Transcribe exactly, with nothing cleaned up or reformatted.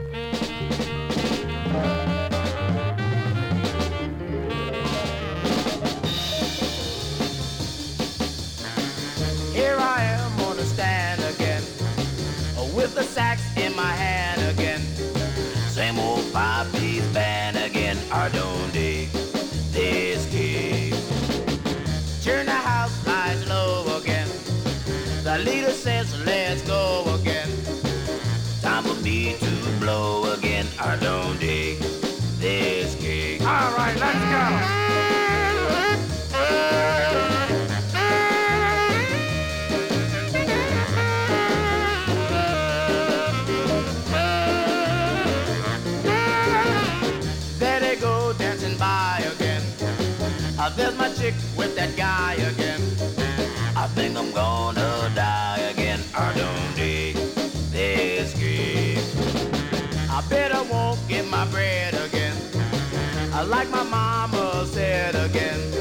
Here I am on the stand again, with the sax in my hand again. Same old five-piece band again. I don't dig this gig. Turn the house lights low again. The leader says let's go again. Time for me to blow again. I don't dig this gig. All right, let's go. Uh, there's my chick with that guy again. I think I'm gonna die again. I don't dig this gig. I bet I won't get my bread again. I like my mama said again.